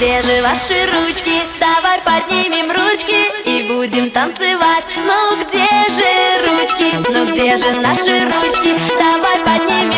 где же ваши ручки? Давай поднимем ручки и будем танцевать. Ну где же ручки? Ну где же наши ручки? Давай поднимем